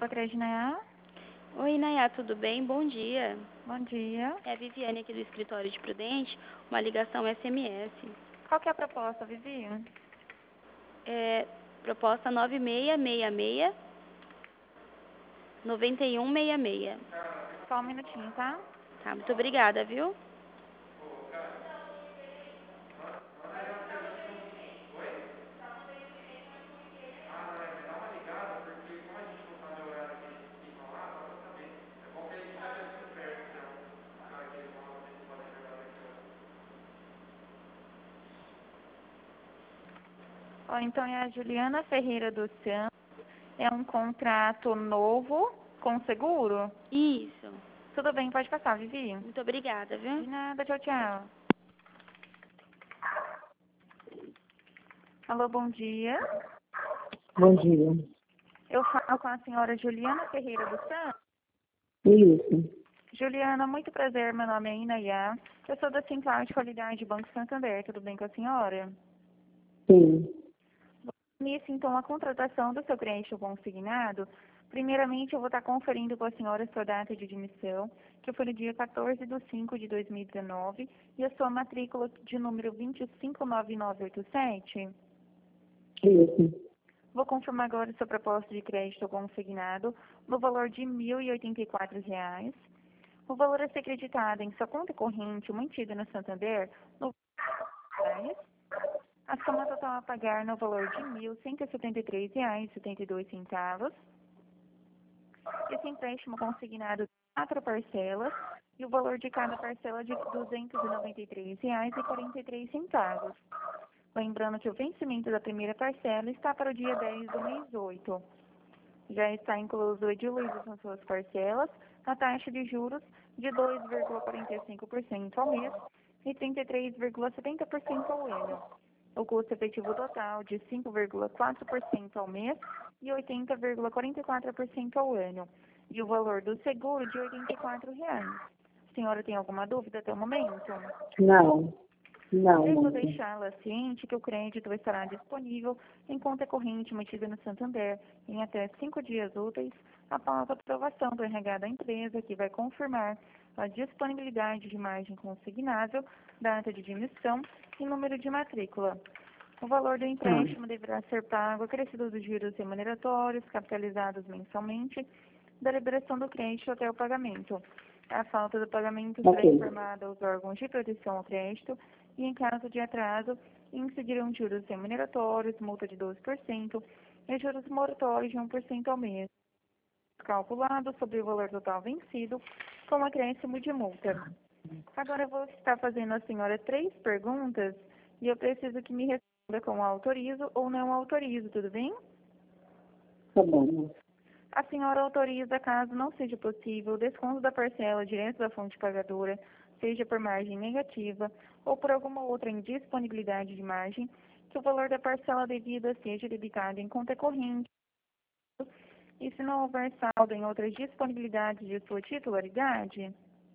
Copa Crédito Nayá. Oi, Nayá, tudo bem? Bom dia. Bom dia. É a Viviane aqui do escritório de Prudente, uma ligação SMS. Qual que é a proposta, Vivi? É proposta 9666 9166. Só um minutinho, tá? Tá, muito obrigada, viu? Ó, então é a Juliana Ferreira dos Santos. É um contrato novo com seguro? Isso. Tudo bem, pode passar, Vivi. Muito obrigada, viu? De nada, tchau, tchau. Alô, bom dia. Bom dia. Eu falo com a senhora Juliana Ferreira dos Santos. Isso. Juliana, muito prazer, meu nome é Inayá. Eu sou da Central de Qualidade Banco Santander, tudo bem com a senhora? Sim. Nisso, então, a contratação do seu crédito consignado, primeiramente eu vou estar conferindo com a senhora sua data de admissão, que foi no dia 14/5/2019, e a sua matrícula de número 259987. Isso. Vou confirmar agora a sua proposta de crédito consignado no valor de R$ 1.084. O valor a ser creditado em sua conta corrente mantida no Santander no R$ a soma total a pagar no valor de R$ 1.173,72. Esse empréstimo consignado em 4 parcelas e o valor de cada parcela de R$ 293,43. Lembrando que o vencimento da primeira parcela está para o dia 10 do mês 8. Já está incluso o diluído nas suas parcelas a taxa de juros de 2,45% ao mês e 33,70% ao ano. O custo efetivo total de 5,4% ao mês e 80,44% ao ano. E o valor do seguro de R$ 84. A senhora tem alguma dúvida até o momento? Não. Não. Eu vou Não. deixá-la ciente que o crédito estará disponível em conta corrente mantida no Santander em até 5 dias úteis após a aprovação do RH da empresa, que vai confirmar a disponibilidade de margem consignável, data de admissão e número de matrícula. O valor do empréstimo deverá ser pago acrescido dos juros remuneratórios, capitalizados mensalmente, da liberação do crédito até o pagamento. A falta do pagamento será informada aos órgãos de proteção ao crédito e, em caso de atraso, incidirão juros remuneratórios, multa de 12% e juros moratórios de 1% ao mês, calculado sobre o valor total vencido, com acréscimo de multa. Agora eu vou estar fazendo à senhora 3 perguntas e eu preciso que me responda com autorizo ou não autorizo, tudo bem? Tá bom. A senhora autoriza, caso não seja possível, o desconto da parcela direto da fonte pagadora, seja por margem negativa ou por alguma outra indisponibilidade de margem, que o valor da parcela devida seja debitado em conta corrente e se não houver saldo em outras disponibilidades de sua titularidade?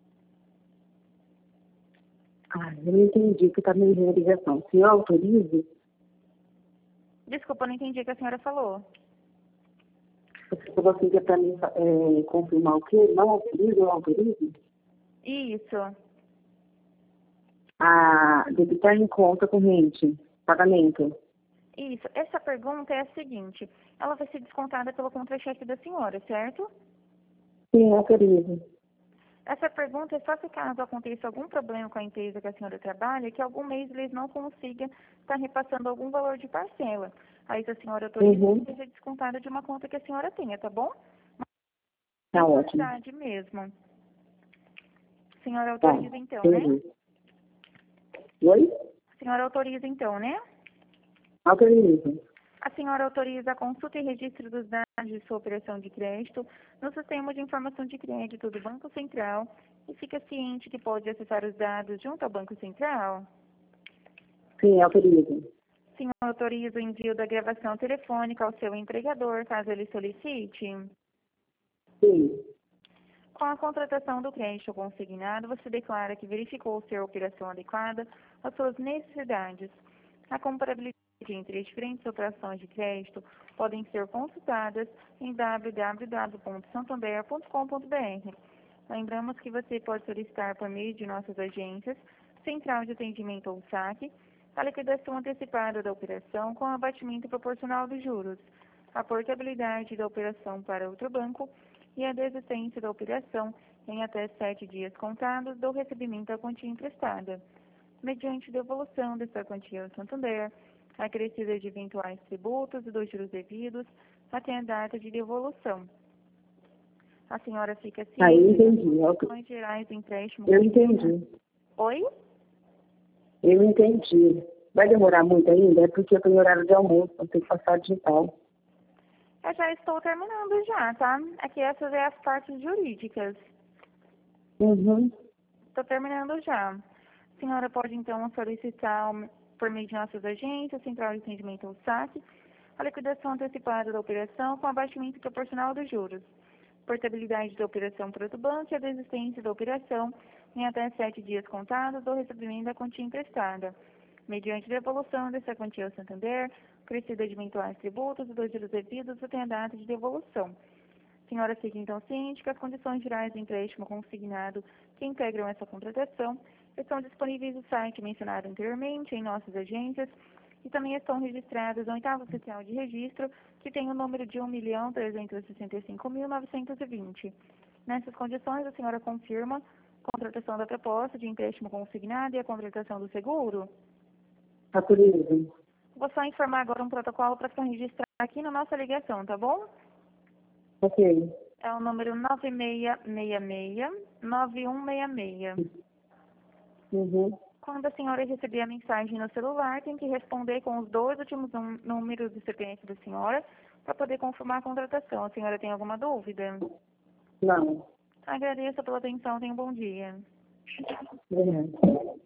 Eu não entendi que está me enviando a ligação. Se eu autorizo, Desculpa, eu não entendi o que a senhora falou. você falou assim que é para mim confirmar o quê? Não autorizo ou autorizo? Isso. Debitar em conta corrente, pagamento. Isso. Essa pergunta é a seguinte. Ela vai ser descontada pelo contra-cheque da senhora, certo? Sim, autorizo. Essa pergunta é só se caso aconteça algum problema com a empresa que a senhora trabalha, que algum mês eles não consigam estar repassando algum valor de parcela. Aí, se a senhora autoriza, seja descontada de uma conta que a senhora tenha, tá bom? Tá ótimo. Verdade mesmo. A senhora autoriza então, né? Oi? A senhora autoriza então, né? Autorizo. A senhora autoriza a consulta e registro dos dados de sua operação de crédito no sistema de informação de crédito do Banco Central e fica ciente que pode acessar os dados junto ao Banco Central? Sim, autorizo. A senhora autoriza o envio da gravação telefônica ao seu empregador, caso ele solicite? Sim. Com a contratação do crédito consignado, você declara que verificou ser a operação adequada às suas necessidades. A comparabilidade entre as diferentes operações de crédito podem ser consultadas em www.santander.com.br. Lembramos que você pode solicitar por meio de nossas agências, Central de Atendimento ou SAC, a liquidação antecipada da operação com abatimento proporcional dos juros, a portabilidade da operação para outro banco e a desistência da operação em até 7 dias contados do recebimento da quantia emprestada, mediante devolução dessa quantia ao Santander, acrescida de eventuais tributos e dos juros devidos até a data de devolução. A senhora fica ciente Aí, entendi. das condições gerais do empréstimo. Eu entendi. Oi? Eu entendi. Vai demorar muito ainda? É porque eu tenho horário de almoço, eu tenho que passar digital. Eu já estou terminando já, tá? Aqui essas são as partes jurídicas. Uhum. Estou terminando já. A senhora pode, então, solicitar, por meio de nossas agências, Central de Atendimento ou SAC, a liquidação antecipada da operação com abatimento proporcional dos juros, portabilidade da operação para outro banco e a desistência da operação em até 7 dias contados do recebimento da quantia emprestada, mediante devolução dessa quantia ao Santander, crescida de eventuais tributos e dos juros devidos até a data de devolução. A senhora fica então ciente que as condições gerais do empréstimo consignado que integram essa contratação estão disponíveis no site mencionado anteriormente, em nossas agências, e também estão registradas no 8º oficial de registro, que tem o número de 1.365.920. Nessas condições, a senhora confirma a contratação da proposta de empréstimo consignado e a contratação do seguro? Autorizo. Vou só informar agora um protocolo para ficar registrado aqui na nossa ligação, tá bom? Ok. É o número 9666-9166. Uhum. Quando a senhora receber a mensagem no celular, tem que responder com os 2 últimos números do CPF da senhora para poder confirmar a contratação. A senhora tem alguma dúvida? Não. Agradeço pela atenção. Tenha um bom dia. Obrigada.